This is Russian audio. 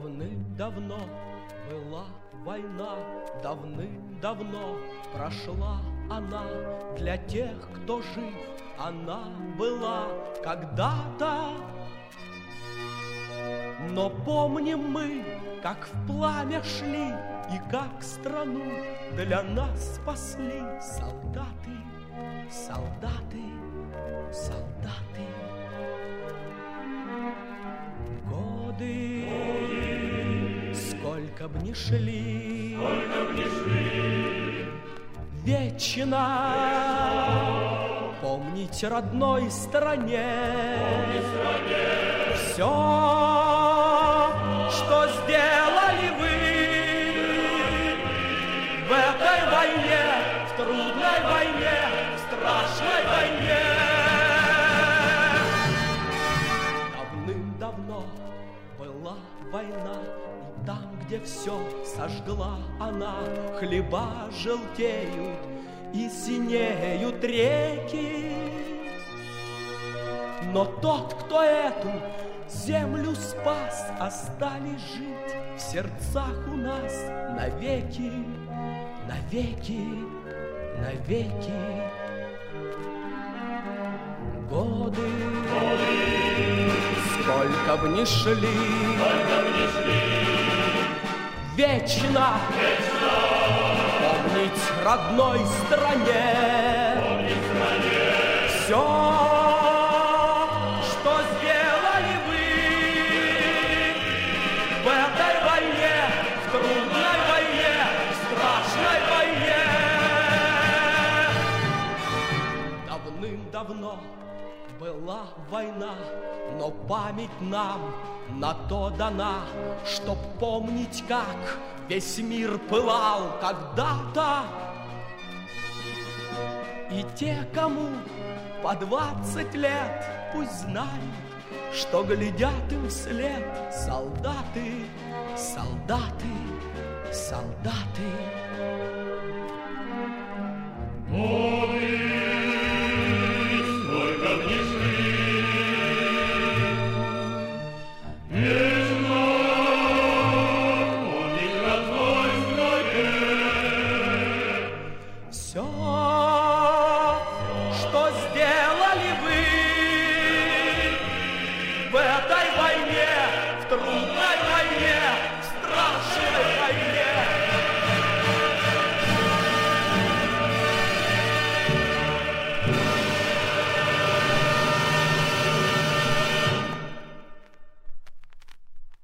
Давным-давно была война, давным-давно прошла она. Для тех, кто жив, она была когда-то. Но помним мы, как в пламя шли и как страну для нас спасли солдаты, солдаты, солдаты. Годы, сколько б ни шли, вечно помнить родной стране, все, что сделали вы в этой войне, в трудной войне, в страшной войне. Давным-давно была война, и там, где все сожгла она, хлеба желтеют и синеют реки. Но тот, кто эту землю спас, остались жить в сердцах у нас навеки, навеки, навеки. Годы, сколько б ни шли, вечно помнить родной стране, все, что сделали вы в этой войне, в трудной войне, в страшной войне. Давным-давно была война, но память нам на то дана, чтоб помнить, как весь мир пылал когда-то. И те, кому по 20 лет, пусть знают, что глядят им вслед солдаты, солдаты, солдаты.